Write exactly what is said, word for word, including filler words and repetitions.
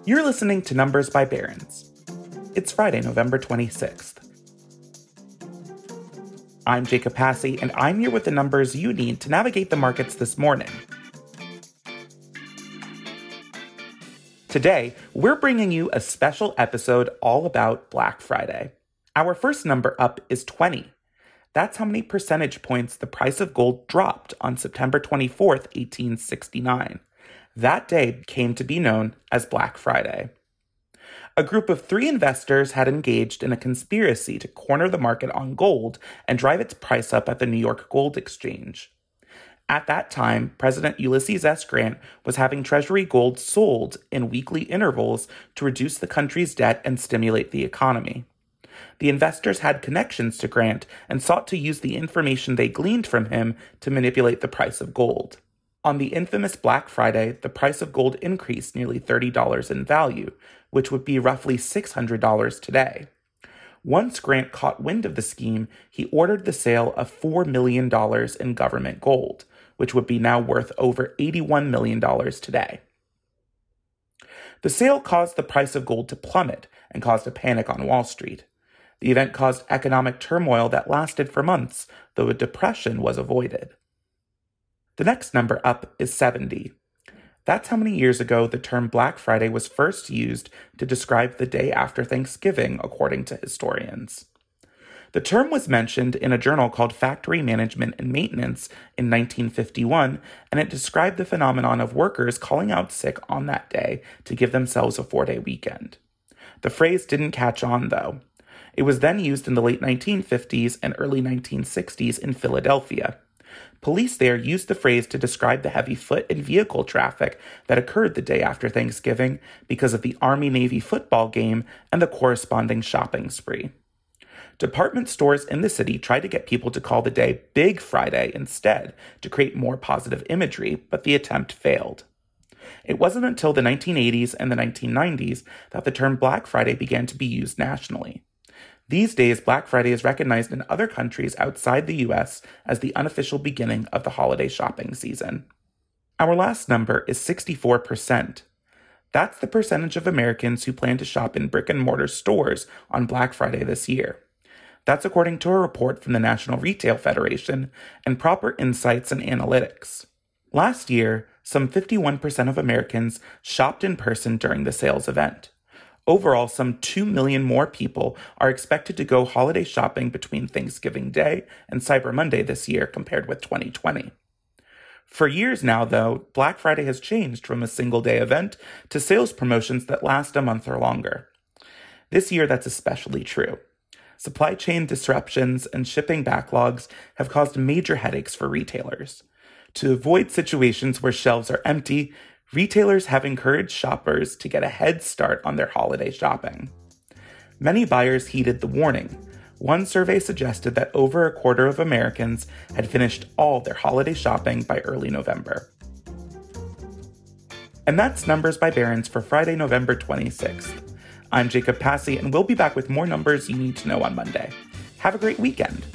You're listening to Numbers by Barron's. It's Friday, November twenty-sixth. I'm Jacob Passy, and I'm here with the numbers you need to navigate the markets this morning. Today, we're bringing you a special episode all about Black Friday. Our first number up is twenty. That's how many percentage points the price of gold dropped on September twenty-fourth, eighteen sixty-nine. That day came to be known as Black Friday. A group of three investors had engaged in a conspiracy to corner the market on gold and drive its price up at the New York Gold Exchange. At that time, President Ulysses S. Grant was having Treasury gold sold in weekly intervals to reduce the country's debt and stimulate the economy. The investors had connections to Grant and sought to use the information they gleaned from him to manipulate the price of gold. On the infamous Black Friday, the price of gold increased nearly thirty dollars in value, which would be roughly six hundred dollars today. Once Grant caught wind of the scheme, he ordered the sale of four million dollars in government gold, which would be now worth over eighty-one million dollars today. The sale caused the price of gold to plummet and caused a panic on Wall Street. The event caused economic turmoil that lasted for months, though a depression was avoided. The next number up is seventy. That's how many years ago the term Black Friday was first used to describe the day after Thanksgiving, according to historians. The term was mentioned in a journal called Factory Management and Maintenance in nineteen fifty-one, and it described the phenomenon of workers calling out sick on that day to give themselves a four-day weekend. The phrase didn't catch on, though. It was then used in the late nineteen fifties and early nineteen sixties in Philadelphia. Police there used the phrase to describe the heavy foot and vehicle traffic that occurred the day after Thanksgiving because of the Army-Navy football game and the corresponding shopping spree. Department stores in the city tried to get people to call the day Big Friday instead to create more positive imagery, but the attempt failed. It wasn't until the nineteen eighties and the nineteen nineties that the term Black Friday began to be used nationally. These days, Black Friday is recognized in other countries outside the U S as the unofficial beginning of the holiday shopping season. Our last number is sixty-four percent. That's the percentage of Americans who plan to shop in brick-and-mortar stores on Black Friday this year. That's according to a report from the National Retail Federation and Proper Insights and Analytics. Last year, some fifty-one percent of Americans shopped in person during the sales event. Overall, some two million more people are expected to go holiday shopping between Thanksgiving Day and Cyber Monday this year compared with twenty twenty. For years now, though, Black Friday has changed from a single-day event to sales promotions that last a month or longer. This year, that's especially true. Supply chain disruptions and shipping backlogs have caused major headaches for retailers. To avoid situations where shelves are empty, retailers have encouraged shoppers to get a head start on their holiday shopping. Many buyers heeded the warning. One survey suggested that over a quarter of Americans had finished all their holiday shopping by early November. And that's Numbers by Barron's for Friday, November twenty-sixth. I'm Jacob Passy, and we'll be back with more numbers you need to know on Monday. Have a great weekend.